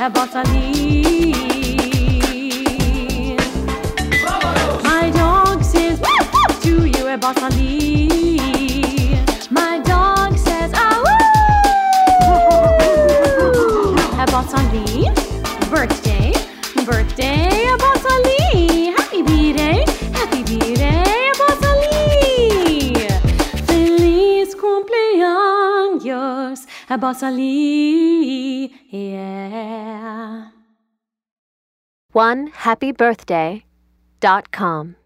Botsa Lee. My dog says to you, Botsa Lee. My dog says, Botsa Lee. Birthday, birthday, Botsa Lee. Happy birthday, Botsa Lee. Feliz cumpleaños, Botsa Lee. Yeah. OneHappyBirthday.com